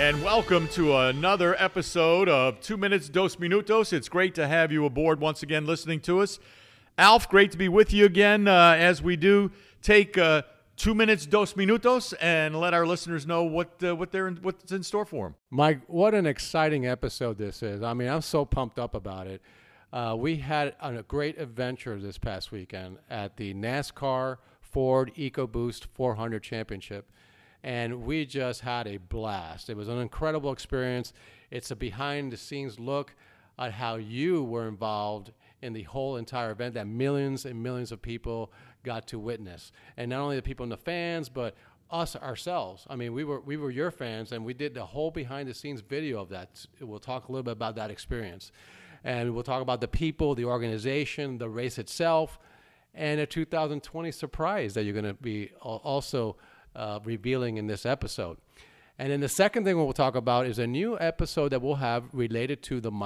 And welcome to another episode of 2 Minutes Dos Minutos. It's great to have you aboard once again listening to us. Alf, great to be with you again as we do take 2 Minutes Dos Minutos and let our listeners know what's in store for them. Mike, what an exciting episode this is. I mean, I'm so pumped up about it. We had a great adventure this past weekend at the NASCAR Ford EcoBoost 400 Championship. And we just had a blast. It was an incredible experience. It's a behind-the-scenes look at how you were involved in the whole entire event that millions and millions of people got to witness. And not only the people in the fans, but us ourselves. I mean, we were your fans, and we did the whole behind-the-scenes video of that. We'll talk a little bit about that experience. And we'll talk about the people, the organization, the race itself, and a 2020 surprise that you're going to be also revealing in this episode. And then the second thing we'll talk about is a new episode that we'll have related to the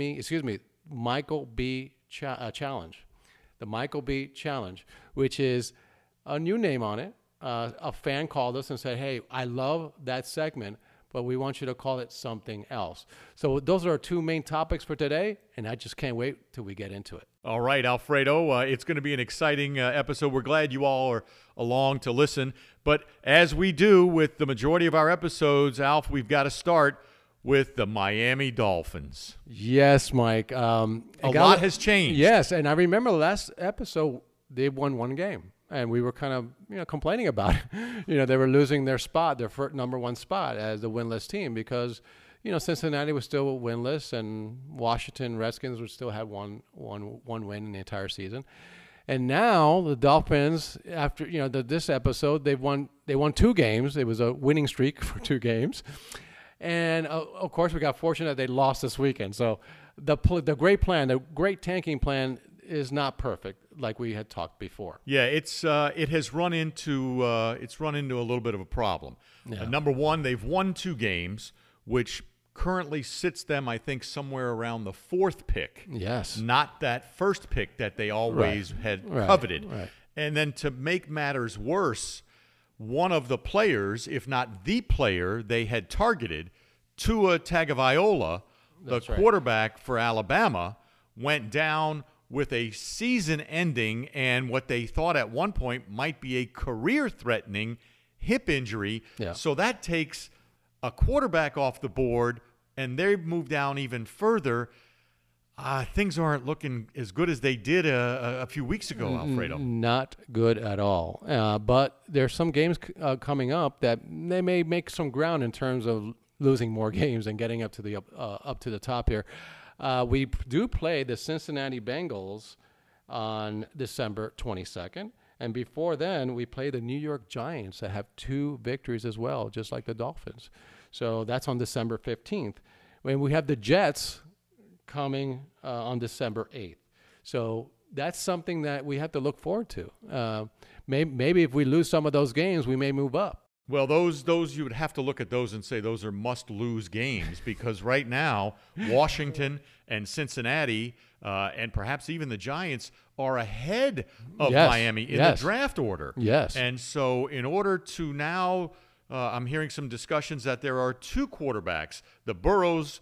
Michael B. Challenge. The Michael B. Challenge, which is a new name on it. A fan called us and said, hey, I love that segment, but we want you to call it something else. So those are our two main topics for today, and I just can't wait till we get into it. All right, Alfredo, it's going to be an exciting episode. We're glad you all are along to listen. But as we do with the majority of our episodes, Alf, we've got to start with the Miami Dolphins. Yes, Mike. A lot has changed. Yes, and I remember last episode, they won one game. And we were kind of, complaining about it. They were losing their spot, their number one spot as the winless team because, Cincinnati was still winless and Washington Redskins would still have one win in the entire season. And now the Dolphins, after, this episode, they won 2 games. It was a winning streak for 2 games. And, of course, we got fortunate that they lost this weekend. So the great plan, the great tanking plan is not perfect like we had talked before. Yeah, it has run into a little bit of a problem. Yeah. Number one, they've won 2 games, which currently sits them, I think, somewhere around the 4th pick. Yes. Not that first pick that they always had coveted. Right. And then to make matters worse, one of the players, if not the player they had targeted, Tua Tagovailoa, the quarterback for Alabama, went down with a season-ending and what they thought at one point might be a career-threatening hip injury. Yeah. So that takes a quarterback off the board, and they move down even further. Things aren't looking as good as they did a few weeks ago, Alfredo. Not good at all. But there's some games coming up that they may make some ground in terms of losing more games and getting up to the top here. We do play the Cincinnati Bengals on December 22nd. And before then, we play the New York Giants that have 2 victories as well, just like the Dolphins. So that's on December 15th. When we have the Jets coming on December 8th. So that's something that we have to look forward to. Maybe if we lose some of those games, we may move up. Well, those you would have to look at those and say those are must-lose games because right now Washington and Cincinnati and perhaps even the Giants are ahead of Miami in the draft order. Yes. And so in order to now I'm hearing some discussions that there are 2 quarterbacks, the Burrows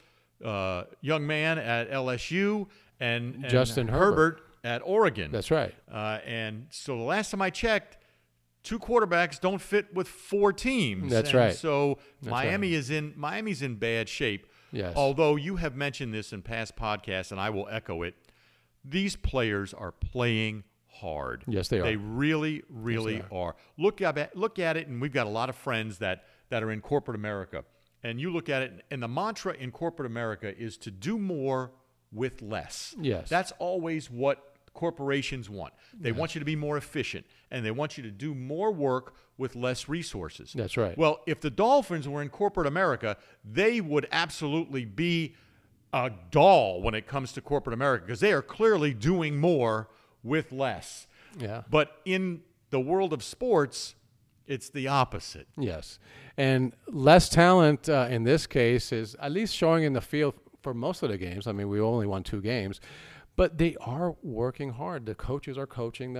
young man at LSU and Justin Herbert at Oregon. That's right. And so the last time I checked, 2 quarterbacks don't fit with 4 teams. That's right. So That's Miami's in bad shape. Yes. Although you have mentioned this in past podcasts, and I will echo it, these players are playing hard. Yes, they are. They really, really are. Look at it, and we've got a lot of friends that are in corporate America. And you look at it, and the mantra in corporate America is to do more with less. Yes. That's always what corporations want. They want you to be more efficient, and they want you to do more work with less resources. That's right. Well, if the Dolphins were in corporate America, they would absolutely be a doll when it comes to corporate America because they are clearly doing more with less. Yeah. But in the world of sports, it's the opposite. Yes. And less talent in this case is at least showing in the field for most of the games. I mean, we only won 2 games. But they are working hard. The coaches are coaching them.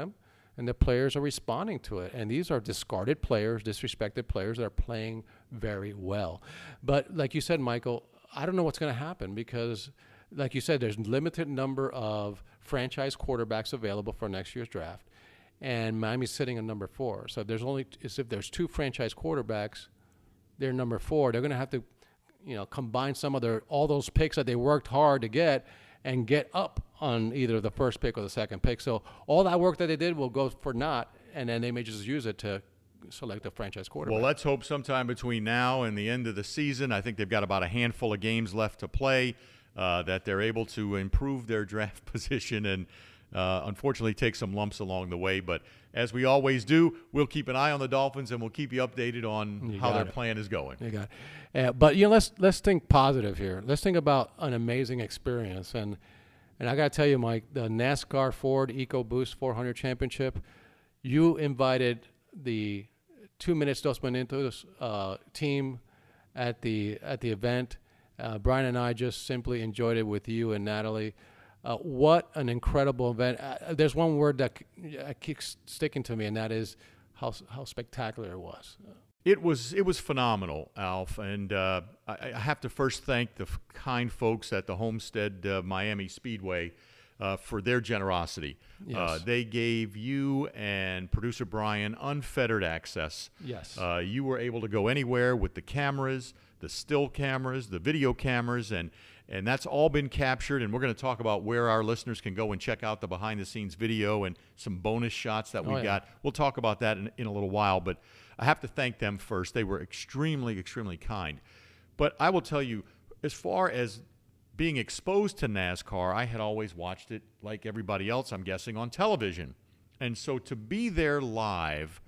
and the players are responding to it. And these are discarded players, disrespected players that are playing very well. But like you said, Michael, I don't know what's going to happen because, like you said, there's a limited number of franchise quarterbacks available for next year's draft, and Miami's sitting at number 4. So if there's 2 franchise quarterbacks, they're number 4. They're going to have to, combine some of all those picks that they worked hard to get and get up on either the first pick or the second pick. So all that work that they did will go for naught, and then they may just use it to select a franchise quarterback. Well, let's hope sometime between now and the end of the season, I think they've got about a handful of games left to play, that they're able to improve their draft position and unfortunately take some lumps along the way. But as we always do, we'll keep an eye on the Dolphins and we'll keep you updated on how their plan is going. You got it. But let's think positive here. Let's think about an amazing experience. And I got to tell you, Mike, the NASCAR Ford EcoBoost 400 Championship, you invited the 2 Minutes Dos Minutos team at the event. Brian and I just simply enjoyed it with you and Natalie. What an incredible event. There's one word that keeps sticking to me, and that is how spectacular it was. It was phenomenal, Alf, and I have to first thank the kind folks at the Homestead Miami Speedway for their generosity. Yes. They gave you and producer Brian unfettered access. Yes. You were able to go anywhere with the cameras, the still cameras, the video cameras, and that's all been captured, and we're going to talk about where our listeners can go and check out the behind-the-scenes video and some bonus shots that we got. We'll talk about that in a little while, but I have to thank them first. They were extremely, extremely kind. But I will tell you, as far as being exposed to NASCAR, I had always watched it like everybody else, I'm guessing, on television. And so to be there live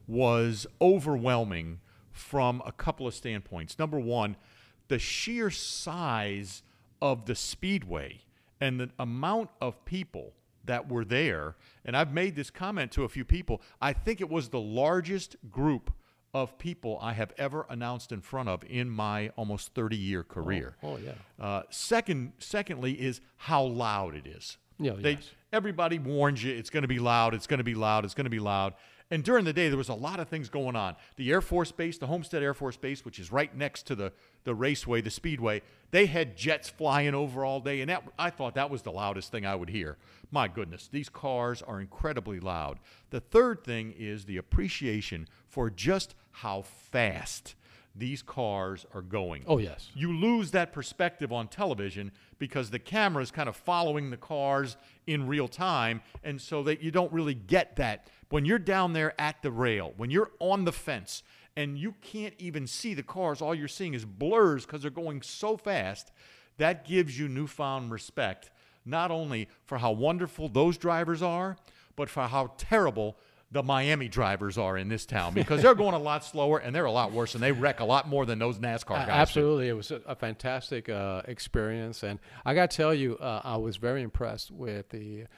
was overwhelming from a couple of standpoints. Number one, the sheer size of the speedway and the amount of people that were there, and I've made this comment to a few people, I think it was the largest group of people I have ever announced in front of in my almost 30-year career. Oh yeah. Secondly is how loud it is. Yeah, yes. Everybody warns you it's going to be loud, it's going to be loud, it's going to be loud. And during the day, there was a lot of things going on. The Air Force Base, the Homestead Air Force Base, which is right next to the raceway, the speedway, they had jets flying over all day, and I thought that was the loudest thing I would hear. My goodness, these cars are incredibly loud. The third thing is the appreciation for just how fast these cars are going. Oh, yes. You lose that perspective on television because the camera is kind of following the cars in real time, and so that you don't really get that. When you're down there at the rail, when you're on the fence, and you can't even see the cars, all you're seeing is blurs because they're going so fast, that gives you newfound respect, not only for how wonderful those drivers are, but for how terrible the Miami drivers are in this town, because they're going a lot slower and they're a lot worse, and they wreck a lot more than those NASCAR guys. Absolutely. It was a fantastic experience. And I got to tell you, I was very impressed with the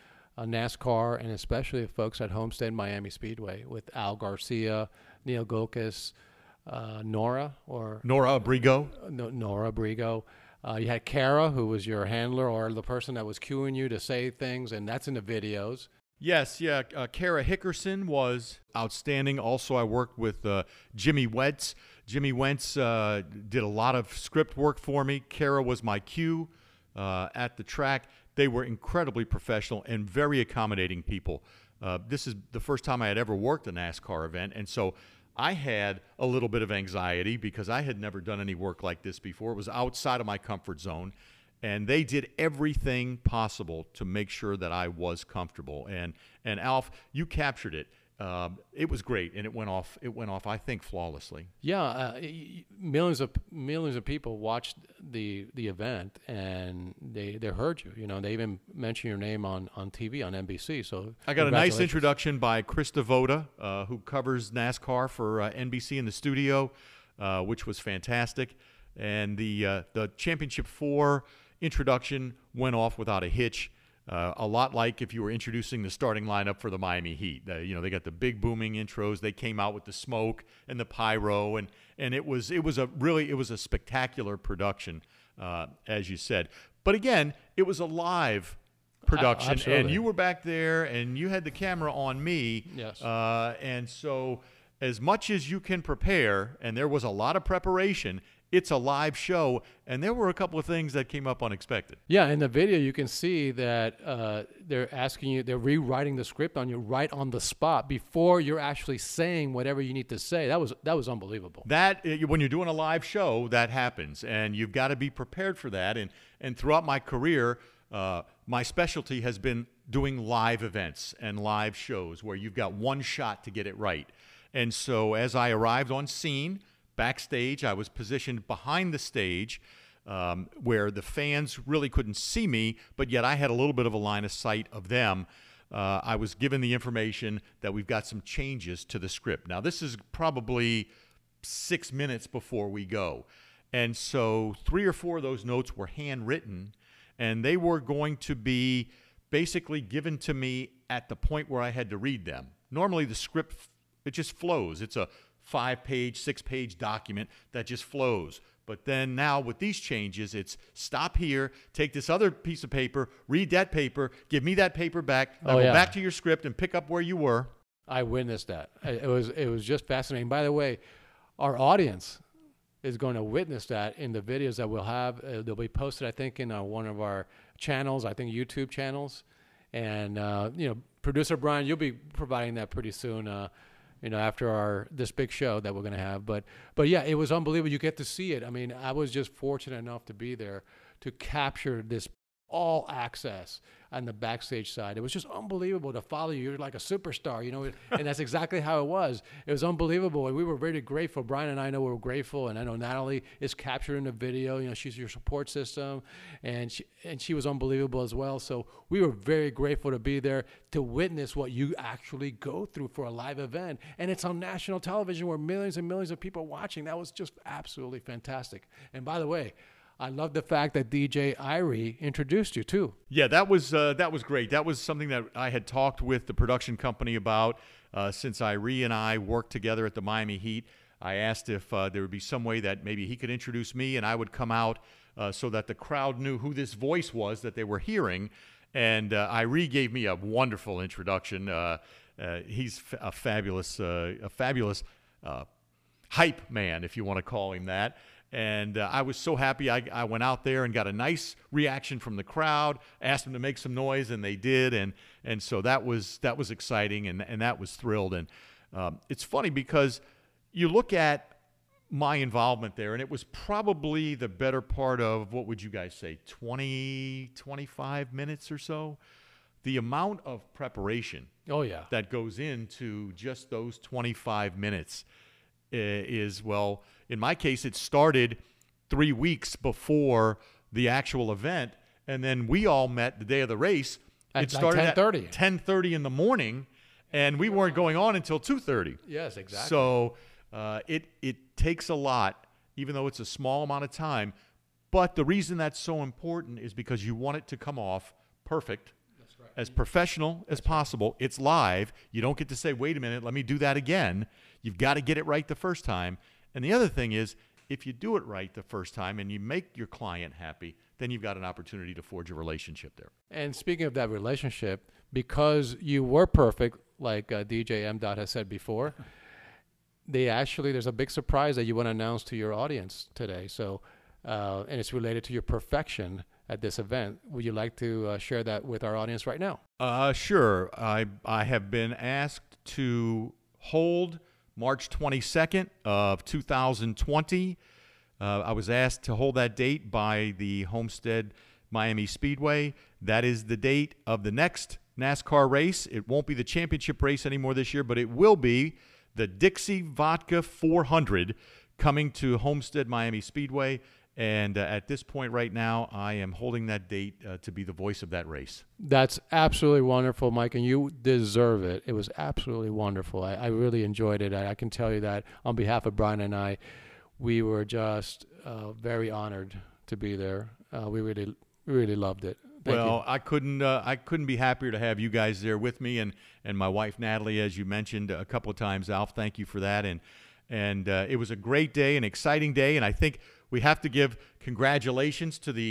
NASCAR and especially the folks at Homestead Miami Speedway with Al Garcia, Neil Gokas, Nora Abrigo. Nora Abrigo. You had Kara, who was your handler or the person that was cueing you to say things, and that's in the videos. Yes, yeah. Kara Hickerson was outstanding. Also, I worked with Jimmy Wentz. Jimmy Wentz did a lot of script work for me. Kara was my cue at the track. They were incredibly professional and very accommodating people. This is the first time I had ever worked a NASCAR event, and so I had a little bit of anxiety because I had never done any work like this before. It was outside of my comfort zone. And they did everything possible to make sure that I was comfortable. And Alf, you captured it. It was great, and it went off. I think, flawlessly. Yeah, millions of people watched the event, and they heard you. You know, they even mentioned your name on TV on NBC. So I got a nice introduction by Chris Devoda, who covers NASCAR for NBC in the studio, which was fantastic. And the Championship 4 introduction went off without a hitch, a lot like if you were introducing the starting lineup for the Miami Heat. They got the big booming intros. They came out with the smoke and the pyro, and it was a spectacular production, as you said. But again, it was a live production, Absolutely. and you were back there, and you had the camera on me. Yes. And so, as much as you can prepare, and there was a lot of preparation, it's a live show, and there were a couple of things that came up unexpected. Yeah, in the video you can see that they're asking you, they're rewriting the script on you right on the spot before you're actually saying whatever you need to say. That was unbelievable. That when you're doing a live show, that happens, and you've got to be prepared for that. And throughout my career, my specialty has been doing live events and live shows where you've got one shot to get it right. And so as I arrived on scene, backstage, I was positioned behind the stage where the fans really couldn't see me, but yet I had a little bit of a line of sight of them. I was given the information that we've got some changes to the script. Now, this is probably 6 minutes before we go. And so 3 or 4 of those notes were handwritten, and they were going to be basically given to me at the point where I had to read them. Normally, the script, it just flows. It's a 5-page, 6-page document that just flows. But then now with these changes, it's stop here, take this other piece of paper, read that paper, give me that paper back, now go back to your script and pick up where you were. I witnessed that. It was just fascinating. By the way, our audience is going to witness that in the videos that we'll have. They'll be posted, I think, in one of our channels, I think YouTube channels. And, Producer Brian, you'll be providing that pretty soon, after this big show that we're going to have. But yeah, it was unbelievable. You get to see it. I mean, I was just fortunate enough to be there to capture this all access on the backstage side. It was just unbelievable to follow you. You're like a superstar, and that's exactly how it was. It was unbelievable, and we were very grateful. Brian and I know we're grateful, and I know Natalie is captured in the video. She's your support system, and she was unbelievable as well. So we were very grateful to be there to witness what you actually go through for a live event, and it's on national television where millions and millions of people are watching. That was just absolutely fantastic. And by the way, I love the fact that DJ Irie introduced you too. Yeah, that was great. That was something that I had talked with the production company about since Irie and I worked together at the Miami Heat. I asked if there would be some way that maybe he could introduce me and I would come out so that the crowd knew who this voice was that they were hearing. And Irie gave me a wonderful introduction. He's a fabulous hype man, if you want to call him that. And I was so happy. I went out there and got a nice reaction from the crowd, asked them to make some noise, and they did. And so that was exciting, and that was thrilled. And it's funny because you look at my involvement there, and it was probably the better part of, what would you guys say, 20, 25 minutes or so? The amount of preparation that goes into just those 25 minutes is, well, in my case, it started 3 weeks before the actual event, and then we all met the day of the race. It started at 10:30 in the morning, and we weren't going on until 2:30. Yes, exactly. So it takes a lot, even though it's a small amount of time. But the reason that's so important is because you want it to come off perfect, as professional as possible. It's live. You don't get to say, wait a minute, let me do that again. You've got to get it right the first time. And the other thing is, if you do it right the first time and you make your client happy, then you've got an opportunity to forge a relationship there. And speaking of that relationship, because you were perfect, like DJ M. Dot has said before, there's a big surprise that you want to announce to your audience today. So, and it's related to your perfection at this event. Would you like to share that with our audience right now? Sure. I have been asked to hold March 22nd of 2020. I was asked to hold that date by the Homestead Miami Speedway. That is the date of the next NASCAR race. It won't be the championship race anymore this year, but it will be the Dixie Vodka 400 coming to Homestead Miami Speedway. And at this point right now, I am holding that date to be the voice of that race. That's absolutely wonderful, Mike, and you deserve it. It was absolutely wonderful. I really enjoyed it. I can tell you that on behalf of Brian and I, we were just very honored to be there. We really loved it. Thank you. I couldn't be happier to have you guys there with me, and my wife Natalie, as you mentioned a couple of times. Alf, thank you for that. And it was a great day, an exciting day, and I think we have to give congratulations to the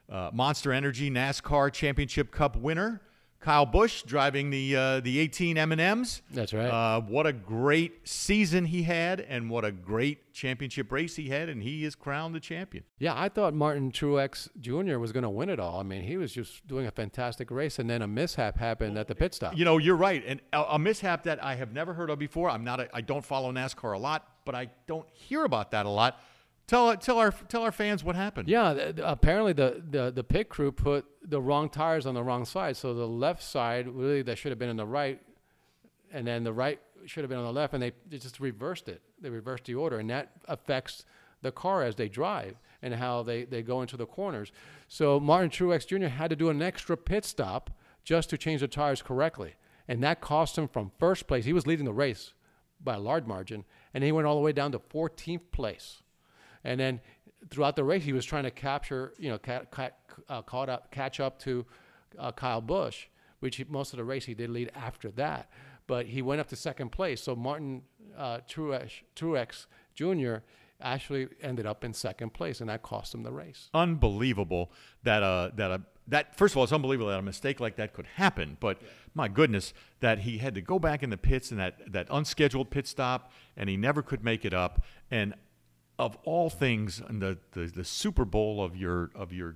Monster Energy NASCAR Championship Cup winner, Kyle Busch, driving the 18 M&Ms. That's right. What a great season he had, and what a great championship race he had, and he is crowned the champion. Yeah, I thought Martin Truex Jr. was going to win it all. I mean, he was just doing a fantastic race, and then a mishap happened at the pit stop. You know, you're right, and a mishap that I have never heard of before. I don't follow NASCAR a lot, but I don't hear about that a lot. Tell our fans what happened. Yeah, apparently the pit crew put the wrong tires on the wrong side. So the left side, really, that should have been in the right, and then the right should have been on the left, and they just reversed it. They reversed the order, and that affects the car as they drive and how they go into the corners. So Martin Truex Jr. had to do an extra pit stop just to change the tires correctly, and that cost him from first place. He was leading the race by a large margin, and he went all the way down to 14th place. And then throughout the race, he was trying to capture, catch up to Kyle Busch, which most of the race he did lead after that. But he went up to second place. So Martin Truex Jr. actually ended up in second place, and that cost him the race. Unbelievable that first of all, it's unbelievable that a mistake like that could happen. But my goodness, that he had to go back in the pits and that unscheduled pit stop, and he never could make it up. And of all things, the Super Bowl of your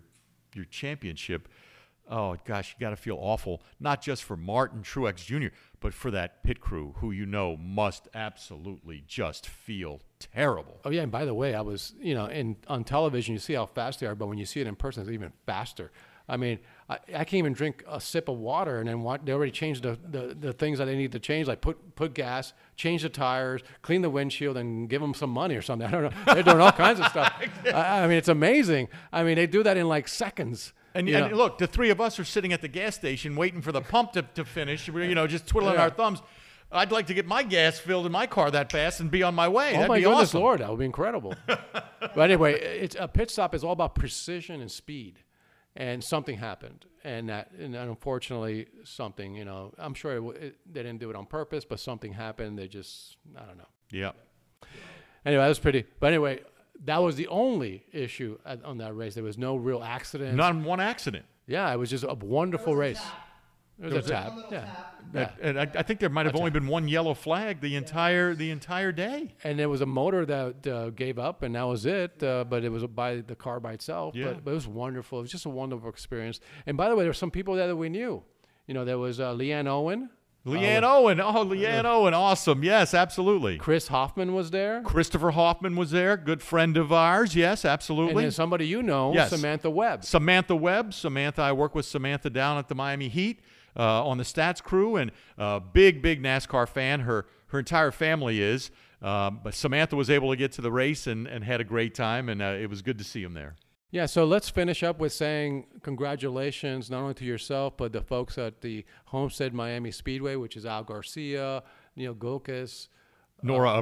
championship, oh gosh, you got to feel awful, not just for Martin Truex Jr., but for that pit crew who must absolutely just feel terrible. Oh yeah, and by the way, I was on television you see how fast they are, but when you see it in person, it's even faster. I mean, I can't even drink a sip of water, and then they already changed the things that they need to change, like put gas, change the tires, clean the windshield, and give them some money or something. I don't know. They're doing all kinds of stuff. I mean, it's amazing. I mean, they do that in like seconds. And look, the three of us are sitting at the gas station waiting for the pump to finish. We're just twiddling our thumbs. I'd like to get my gas filled in my car that fast and be on my way. Oh, That'd be goodness, awesome. Lord, that would be incredible. But anyway, a pit stop is all about precision and speed. And something happened, and unfortunately, something, I'm sure they didn't do it on purpose, but something happened. They just, I don't know. Yeah. Anyway, that was pretty. But anyway, that was the only issue on that race. There was no real accident. Not one accident. Yeah, it was just a wonderful race. There was a tap. Yeah. And I think there might have only been one yellow flag the entire day. And there was a motor that gave up, and that was it. But it was by the car by itself. Yeah. But it was wonderful. It was just a wonderful experience. And by the way, there were some people there that we knew. There was Leanne Owen. Leanne Owen. Oh, Leanne Owen. Awesome. Yes, absolutely. Chris Hoffman was there. Christopher Hoffman was there. Good friend of ours. Yes, absolutely. And then somebody yes. Samantha Webb. Samantha Webb. I work with Samantha down at the Miami Heat. On the stats crew, and big NASCAR fan. Her entire family is. But Samantha was able to get to the race and had a great time, and it was good to see him there. Yeah, so let's finish up with saying congratulations not only to yourself, but the folks at the Homestead Miami Speedway, which is Al Garcia, Neil Gulkis, Nora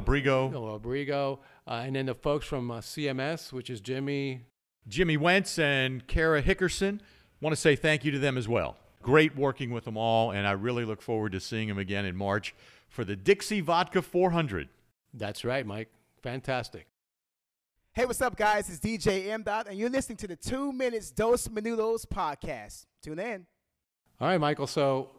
Abrigo. And then the folks from CMS, which is Jimmy Wentz and Kara Hickerson. Want to say thank you to them as well. Great working with them all, and I really look forward to seeing them again in March for the Dixie Vodka 400. That's right, Mike. Fantastic. Hey, what's up, guys? It's DJ M. and you're listening to the 2 Minutes Dos Minutos podcast. Tune in. All right, Michael. So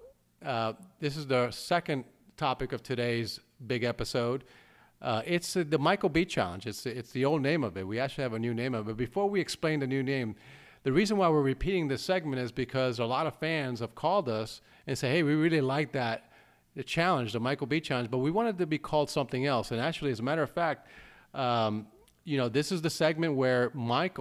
this is the second topic of today's big episode. It's the Michael B Challenge. It's the old name of it. We actually have a new name of it. But before we explain the new name, the reason why we're repeating this segment is because a lot of fans have called us and say, hey, we really like the challenge, the Michael B Challenge, but we wanted it to be called something else. And actually, as a matter of fact, this is the segment where Mike,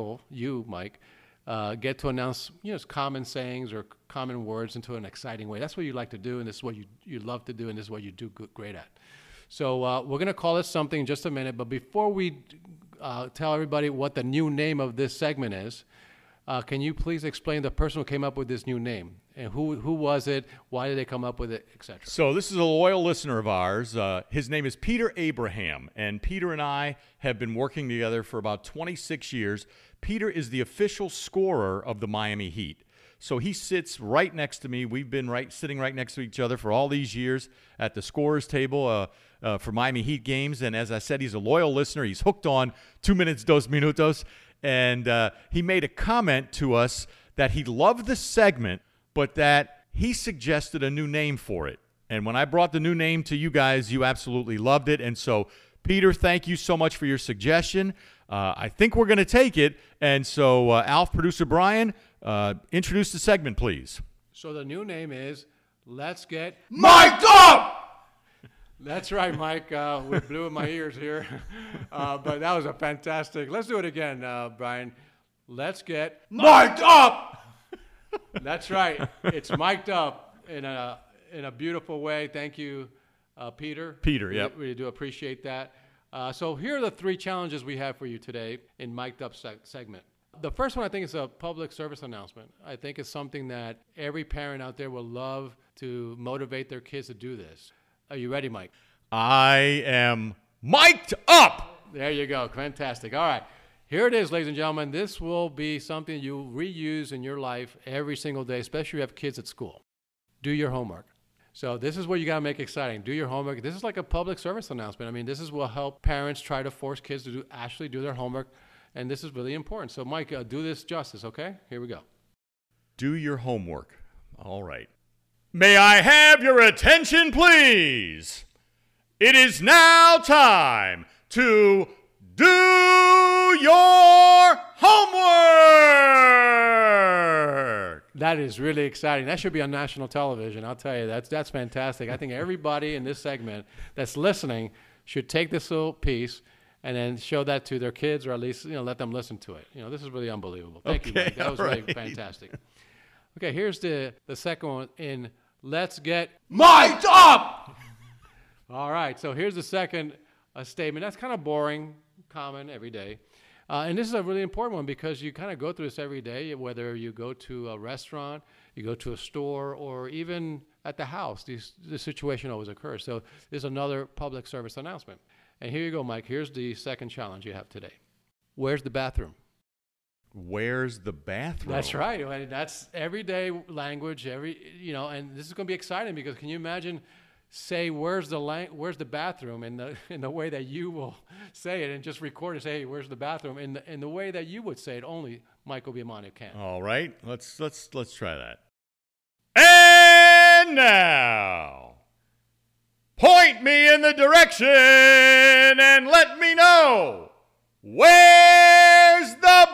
get to announce, common sayings or common words into an exciting way. That's what you like to do, and this is what you love to do, and this is what you do great at. So we're going to call this something in just a minute, but before we tell everybody what the new name of this segment is, can you please explain the person who came up with this new name? And who was it? Why did they come up with it, etc.? So this is a loyal listener of ours. His name is Peter Abraham, and Peter and I have been working together for about 26 years. Peter is the official scorer of the Miami Heat. So he sits right next to me. We've been sitting right next to each other for all these years at the scorer's table for Miami Heat games. And as I said, he's a loyal listener. He's hooked on 2 Minutes Dos Minutos. and he made a comment to us that he loved the segment, but that he suggested a new name for it. And when I brought the new name to you guys, you absolutely loved it. And so, Peter, thank you so much for your suggestion. I think we're going to take it. And so, Alf, producer Brian, introduce the segment, please. So the new name is Let's Get Mic'd Up! That's right, Mike. We blew in my ears here. But that was a fantastic. Let's do it again, Brian. Let's get Mic'd Up! That's right. It's mic'd up in a beautiful way. Thank you, Peter. Peter, yeah. Really do appreciate that. So here are the 3 challenges we have for you today in Mic'd Up segment. The first one, I think, is a public service announcement. I think it's something that every parent out there will love to motivate their kids to do this. Are you ready, Mike? I am mic'd up! There you go. Fantastic. All right. Here it is, ladies and gentlemen. This will be something you reuse in your life every single day, especially if you have kids at school. Do your homework. So this is what you got to make exciting. Do your homework. This is like a public service announcement. I mean, this is what help parents try to force kids to actually do their homework, and this is really important. So, Mike, do this justice, okay? Here we go. Do your homework. All right. May I have your attention, please? It is now time to do your homework. That is really exciting. That should be on national television. I'll tell you, that's fantastic. I think everybody in this segment that's listening should take this little piece and then show that to their kids, or at least let them listen to it. This is really unbelievable. Thank you, Mike. That was really fantastic. Okay, here's the second one in Let's Get Mic'd Up! All right, so here's the second statement. That's kind of boring, common, every day. And this is a really important one because you kind of go through this every day, whether you go to a restaurant, you go to a store, or even at the house. This situation always occurs. So there's another public service announcement. And here you go, Mike. Here's the second challenge you have today. Where's the bathroom? Where's the bathroom? That's right. And that's everyday language. And this is going to be exciting because can you imagine? Say where's the bathroom in the way that you will say it, and just record it. Say, hey, where's the bathroom in the way that you would say it. Only Michael Biamani can. All right, let's try that. And now, point me in the direction and let me know where's the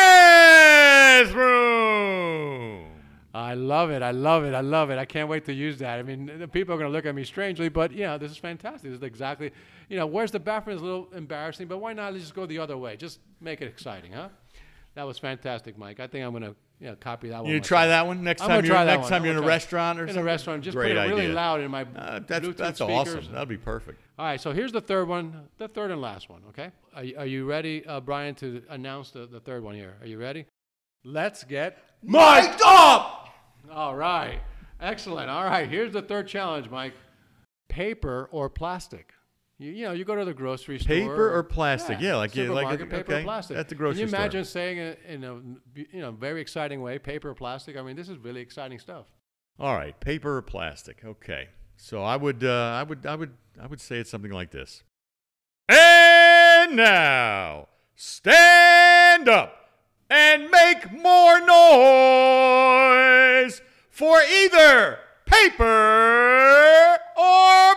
bathroom. I love it. I love it. I love it. I can't wait to use that. I mean, the people are going to look at me strangely, but this is fantastic. This is exactly, where's the bathroom is a little embarrassing, but why not just go the other way? Just make it exciting, huh? That was fantastic, Mike. I think I'm going to copy that one. You try that one next time you're in a restaurant or something? In a restaurant. Just Great put it really idea. loud in my Bluetooth that's speakers. awesome. That'll be perfect. All right, so here's the third one, the third and last one, okay? Are you ready, Brian, to announce the third one here? Are you ready? Let's get Mic'd Up! All right. Excellent. All right. Here's the third challenge, Mike. Paper or plastic? You go to the grocery store. Paper or plastic? Yeah, paper or plastic. At the grocery store. Can you imagine saying it in a very exciting way? Paper or plastic? I mean, this is really exciting stuff. All right. Paper or plastic? Okay. So I would say it's something like this. And now, stand up and make more noise for either paper or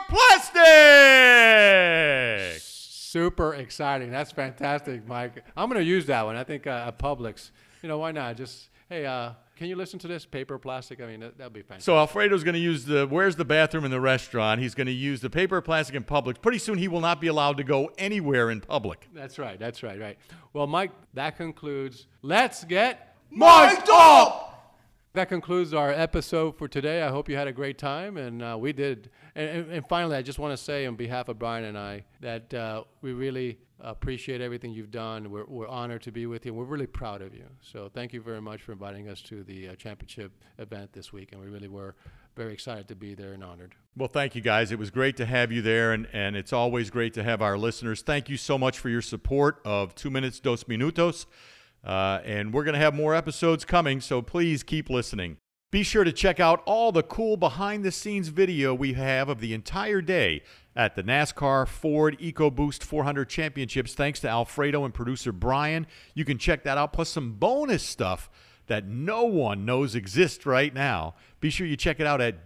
plastic. Super exciting. That's fantastic, Mike. I'm going to use that one. I think Publix, why not? Just, hey, can you listen to this? Paper or plastic? I mean, that'd be fantastic. So Alfredo's going to use where's the bathroom in the restaurant. He's going to use the paper or plastic in Publix. Pretty soon he will not be allowed to go anywhere in public. That's right. Right. Well, Mike, that concludes Let's Get Mic'd Up! That concludes our episode for today. I hope you had a great time, and we did. And finally, I just want to say on behalf of Brian and I that we really appreciate everything you've done. We're honored to be with you. We're really proud of you. So thank you very much for inviting us to the championship event this week, and we really were very excited to be there and honored. Well, thank you, guys. It was great to have you there, and it's always great to have our listeners. Thank you so much for your support of 2 Minutes, 2 Minutos. And we're going to have more episodes coming, so please keep listening. Be sure to check out all the cool behind-the-scenes video we have of the entire day at the NASCAR Ford EcoBoost 400 Championships. Thanks to Alfredo and producer Brian. You can check that out, plus some bonus stuff that no one knows exists right now. Be sure you check it out at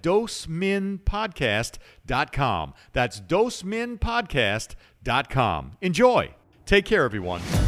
doseminpodcast.com. That's doseminpodcast.com. Enjoy. Take care, everyone.